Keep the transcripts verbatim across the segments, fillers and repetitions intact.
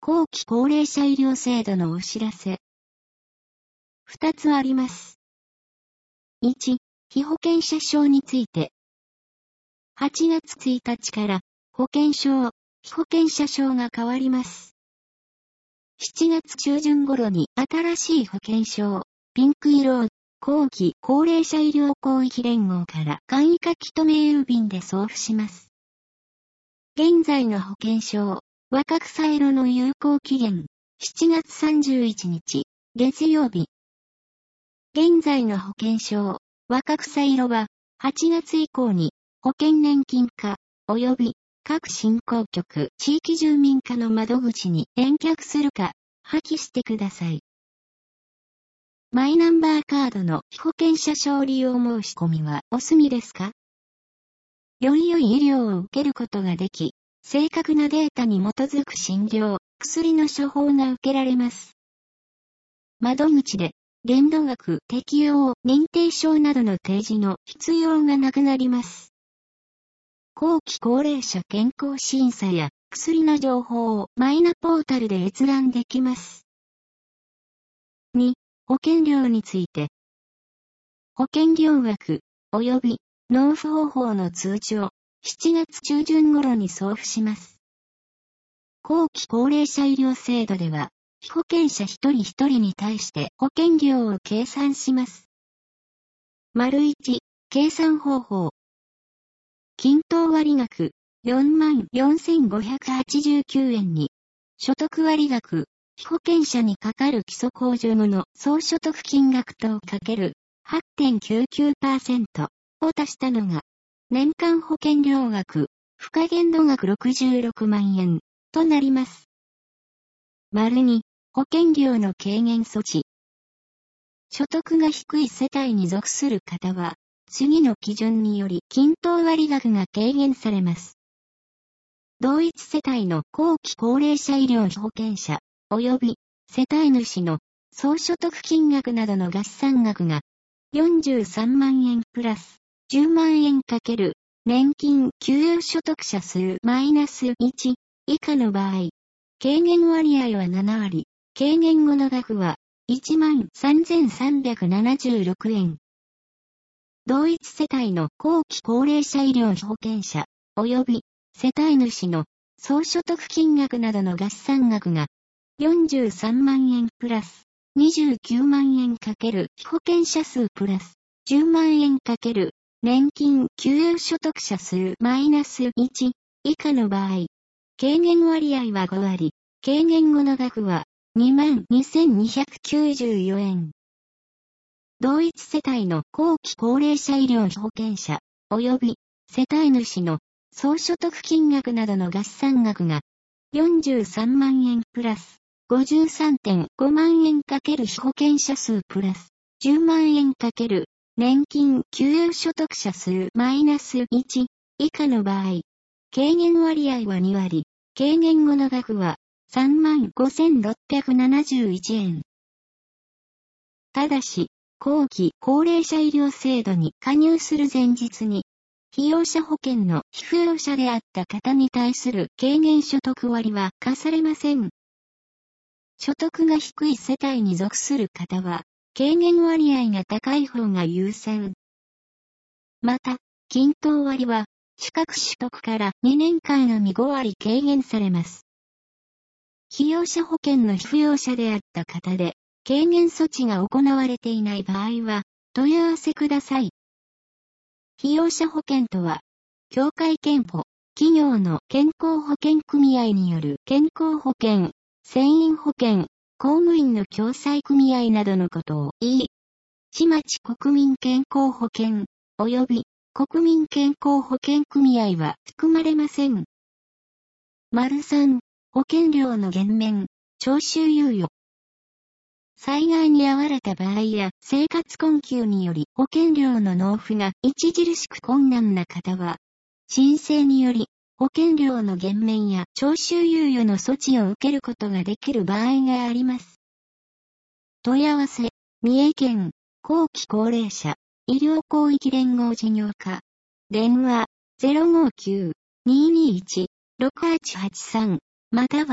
後期高齢者医療制度のお知らせ。二つあります。いち、被保険者証について。はちがつついたちから保険証、被保険者証が変わります。しちがつちゅうじゅん頃に新しい保険証、ピンク色を後期高齢者医療広域連合から簡易書き留め郵便で送付します。現在の保険証、若草色の有効期限、しちがつさんじゅういちにち、月曜日。現在の保険証、若草色は、はちがつ以降に、保険年金課、及び、各振興局、地域住民課の窓口に返却するか、破棄してください。マイナンバーカードの被保険者証利用申し込みはお済みですか？より良い医療を受けることができ、正確なデータに基づく診療、薬の処方が受けられます。窓口で、限度額適用認定証などの提示の必要がなくなります。後期高齢者健康審査や薬の情報をマイナポータルで閲覧できます。に、保険料について。保険料額及び納付方法の通知をしちがつちゅうじゅん頃に送付します。後期高齢者医療制度では、被保険者一人一人に対して保険料を計算します。丸いち、計算方法。均等割額よんまんよんせんごひゃくはちじゅうきゅうえんに、所得割額、被保険者にかかる基礎控除後の総所得金額とかける はちてんきゅうきゅうパーセント を足したのが、年間保険料額、付加限度額ろくじゅうろくまんえんとなります。丸に、保険料の軽減措置。所得が低い世帯に属する方は、次の基準により均等割額が軽減されます。同一世帯の後期高齢者医療被保険者、及び世帯主の総所得金額などの合算額がよんじゅうさんまんえんプラスじゅうまんえんかける年金給与所得者数マイナスいち以下の場合、軽減割合はななわり、軽減後の額はいちまんさんぜんさんびゃくななじゅうろくえん。同一世帯の後期高齢者医療被保険者、及び世帯主の総所得金額などの合算額がよんじゅうさんまんえんプラスにじゅうきゅうまんえんかける被保険者数プラスじゅうまんえんかける年金給与所得者数マイナスいち以下の場合、軽減割合はごわり、軽減後の額はにまんにせんにひゃくきゅうじゅうよえん。同一世帯の後期高齢者医療被保険者、及び世帯主の総所得金額などの合算額がよんじゅうさんまんえんプラス ごじゅうさんてんごまんえんかける被保険者数プラスじゅうまんえんかける年金給与所得者数マイナスいち以下の場合、軽減割合はにわり、軽減後の額はさんまんごせんろっぴゃくななじゅういちえん。ただし、後期高齢者医療制度に加入する前日に、被用者保険の被扶養者であった方に対する軽減所得割は課されません。所得が低い世帯に属する方は、軽減割合が高い方が優先。また、均等割は、資格取得からにねんかんのみごわり軽減されます。被用者保険の被扶養者であった方で、軽減措置が行われていない場合は、問い合わせください。被用者保険とは、協会憲法、企業の健康保険組合による健康保険、船員保険、公務員の共済組合などのことを言い、市町国民健康保険、及び国民健康保険組合は含まれません。丸さん、保険料の減免、徴収猶予。災害に遭われた場合や生活困窮により保険料の納付が著しく困難な方は、申請により保険料の減免や徴収猶予の措置を受けることができる場合があります。問い合わせ、三重県、後期高齢者、医療広域連合事業課、電話 ゼロごきゅう にーにーいち ろくはちはちさん または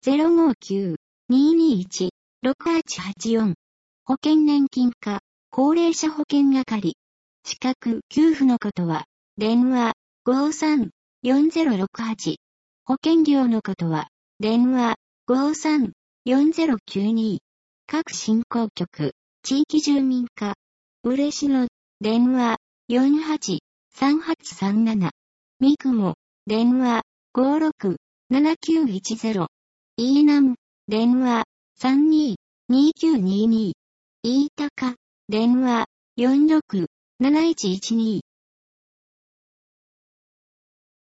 ゼロごきゅう にーにーいち ろくはちはちよん。保険年金課、高齢者保険係。資格、給付のことは、電話、ごさん よんゼロろくはち。保険料のことは、電話、ごさん よんゼロきゅうに。各振興局、地域住民課。嬉野、電話、よんはち さんはちさんなな。三雲、電話、ごろく ななきゅういちゼロ。飯南、電話、さんに にきゅうにに。飯高、電話、よんろく なないちいちに。